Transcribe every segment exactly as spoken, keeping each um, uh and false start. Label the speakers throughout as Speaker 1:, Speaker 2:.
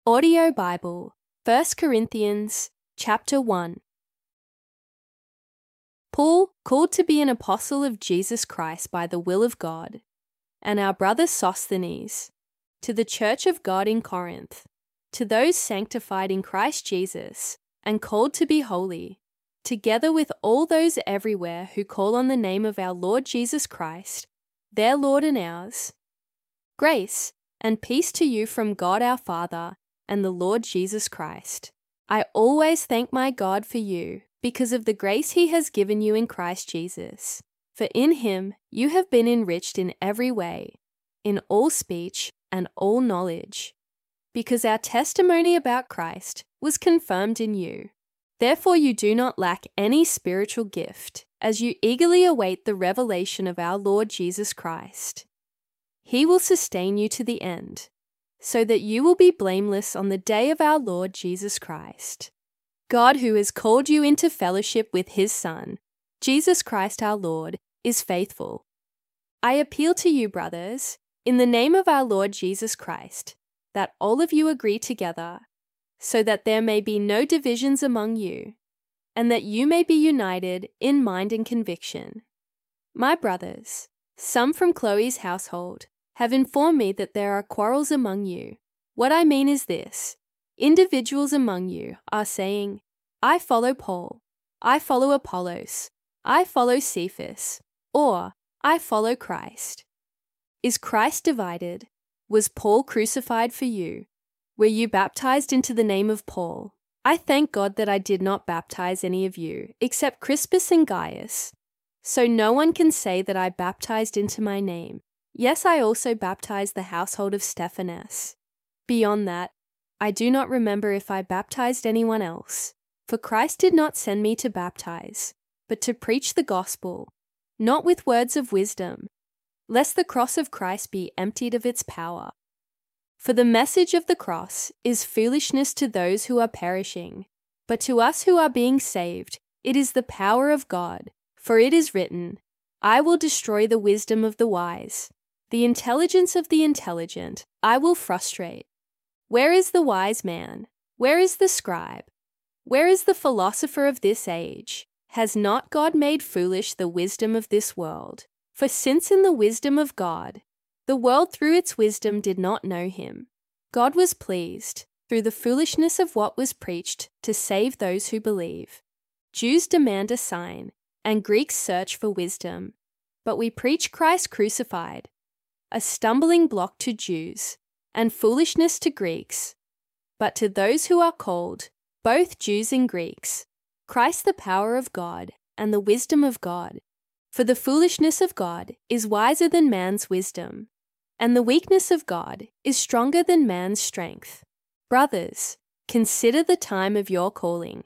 Speaker 1: Audio Bible, First Corinthians chapter one. Paul, called to be an apostle of Jesus Christ by the will of God, and our brother Sosthenes, to the church of God in Corinth, to those sanctified in Christ Jesus and called to be holy, together with all those everywhere who call on the name of our Lord Jesus Christ, their Lord and ours. Grace and peace to you from God our Father and the Lord Jesus Christ. I always thank my God for you because of the grace he has given you in Christ Jesus. For in him you have been enriched in every way, in all speech and all knowledge, because our testimony about Christ was confirmed in you. Therefore you do not lack any spiritual gift, as you eagerly await the revelation of our Lord Jesus Christ. He will sustain you to the end, so that you will be blameless on the day of our Lord Jesus Christ. God, who has called you into fellowship with his Son, Jesus Christ our Lord, is faithful. I appeal to you, brothers, in the name of our Lord Jesus Christ, that all of you agree together, so that there may be no divisions among you, and that you may be united in mind and conviction. My brothers, some from Chloe's household, have informed me that there are quarrels among you. What I mean is this: individuals among you are saying, I follow Paul, I follow Apollos, I follow Cephas, or I follow Christ. Is Christ divided? Was Paul crucified for you? Were you baptized into the name of Paul? I thank God that I did not baptize any of you, except Crispus and Gaius. So no one can say that I baptized into my name. Yes, I also baptized the household of Stephanas. Beyond that, I do not remember if I baptized anyone else. For Christ did not send me to baptize, but to preach the gospel, not with words of wisdom, lest the cross of Christ be emptied of its power. For the message of the cross is foolishness to those who are perishing, but to us who are being saved, it is the power of God. For it is written, I will destroy the wisdom of the wise. The intelligence of the intelligent I will frustrate. Where is the wise man? Where is the scribe? Where is the philosopher of this age? Has not God made foolish the wisdom of this world? For since in the wisdom of God, the world through its wisdom did not know him, God was pleased, through the foolishness of what was preached, to save those who believe. Jews demand a sign, and Greeks search for wisdom. But we preach Christ crucified, a stumbling block to Jews, and foolishness to Greeks. But to those who are called, both Jews and Greeks, Christ the power of God and the wisdom of God. For the foolishness of God is wiser than man's wisdom, and the weakness of God is stronger than man's strength. Brothers, consider the time of your calling.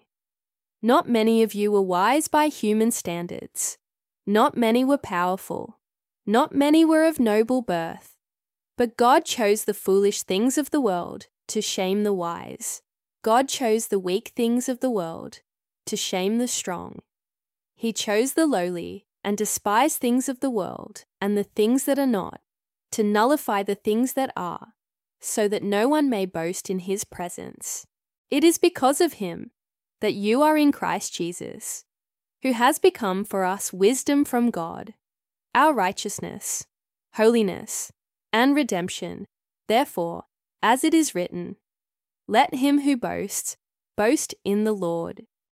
Speaker 1: Not many of you were wise by human standards. Not many were powerful. Not many were of noble birth. But God chose the foolish things of the world to shame the wise. God chose the weak things of the world to shame the strong. He chose the lowly and despised things of the world and the things that are not, to nullify the things that are, so that no one may boast in his presence. It is because of him that you are in Christ Jesus, who has become for us wisdom from God, our righteousness, holiness, and redemption. Therefore, as it is written, let him who boasts, boast in the Lord.